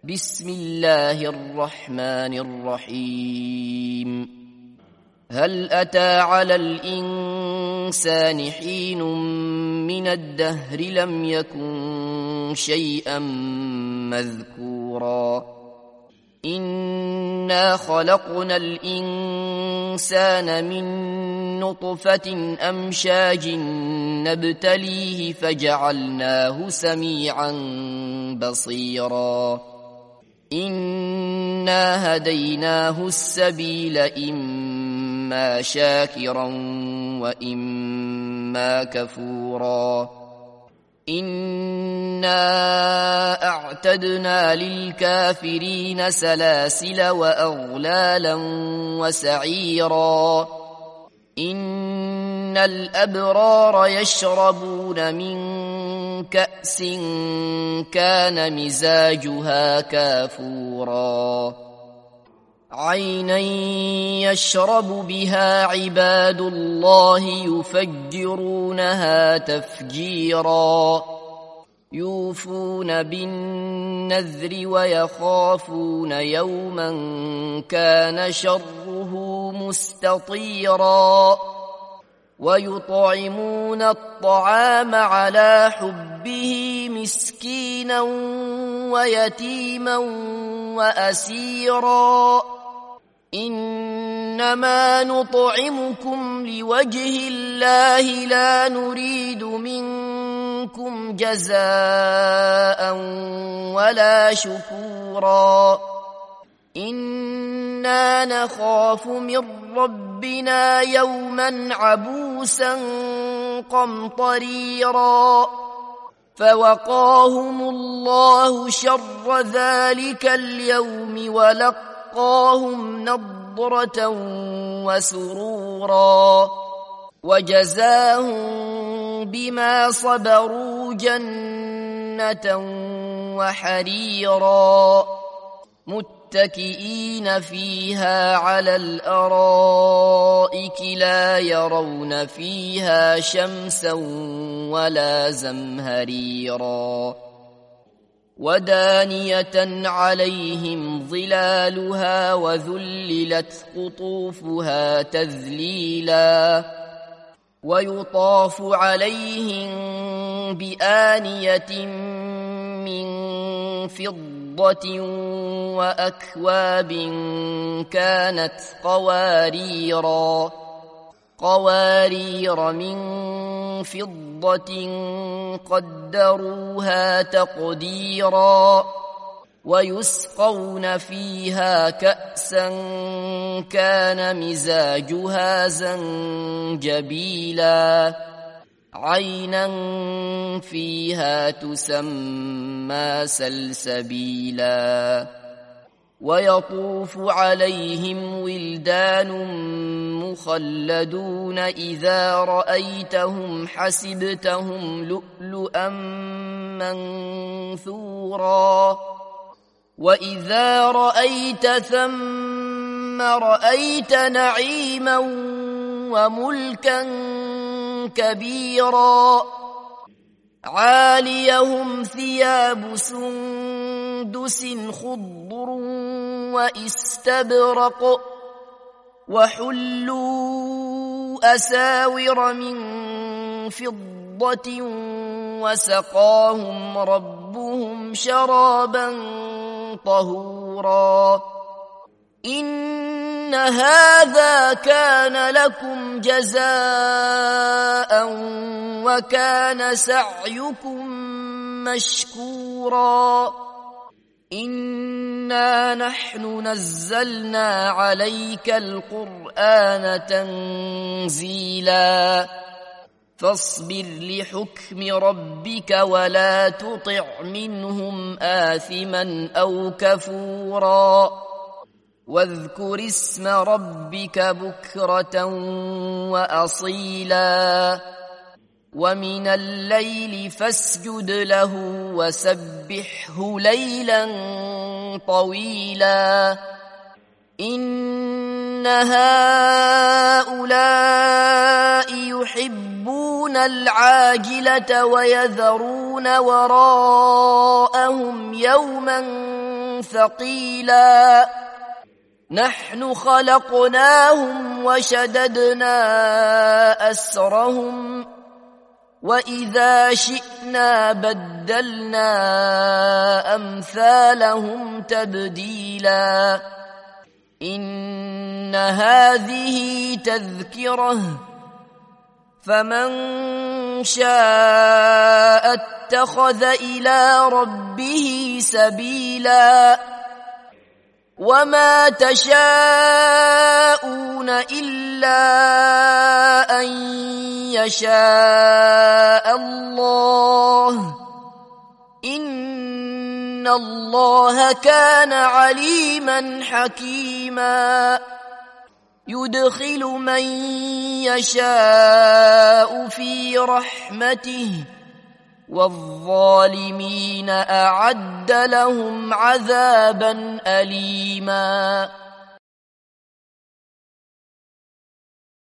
بسم الله الرحمن الرحيم هل أتى على الإنسان حين من الدهر لم يكن شيئا مذكورا إنا خلقنا الإنسان من نطفة أمشاج نبتليه فجعلناه سميعا بصيرا إنا هديناه السبيل إما شاكرا وإما كفورا إنا أعتدنا للكافرين سلاسل وأغلالا وسعيرا إن الأبرار يشربون من كأس كان مزاجها كافورا عينا يشرب بها عباد الله يفجرونها تفجيرا يوفون بالنذر ويخافون يوما كان شره مستطيرا ويطعمون الطعام على حبه مسكينا ويتيما وأسيرا إنما نطعمكم لوجه الله لا نريد منكم جزاء ولا شكورا إنا نخاف من ربنا يوما عبوسا قمطريرا فوقاهم الله شر ذلك اليوم ولقاهم نضرة وسرورا وجزاهم بما صبروا جنة وحريرا متكئين فيها على الأرائك لا يرون فيها شمسا ولا زمهريرا ودانية عليهم ظلالها وذللت قطوفها تذليلا ويطاف عليهم بآنية من فضة وأكواب كانت قوارير من فضة قدروها تقديرا ويسقون فيها كأسا كان مزاجها زنجبيلا عينا فيها تسمى سلسبيلا ويطوف عليهم ولدان مخلدون إذا رأيتهم حسبتهم لؤلؤا منثورا وإذا رأيت ثم رأيت نعيما وملكا كبيرا عاليهم ثياب سندس خضر واستبرق وحلوا أساور من فضة وسقاهم ربهم شرابا طهورا إن هذا كان لكم جزاء وكان سعيكم مشكورا إنا نحن نزلنا عليك القرآن تنزيلا فاصبر لحكم ربك ولا تطع منهم آثما أو كفورا واذكر اسم ربك بكرة وأصيلا ومن الليل فاسجد له وسبحه ليلا طويلا إن هؤلاء يحبون العاجلة ويذرون وراءهم يوما ثقيلا نحن خلقناهم وشددنا أسرهم وإذا شئنا بدلنا أمثالهم تبديلا إن هذه تذكرة فمن شاء اتخذ إلى ربه سبيلا وما تشاءون إلا أن يشاء الله إن الله كان عليما حكيما يدخل من يشاء في رحمته والظالمين أعد لهم عذابا أليما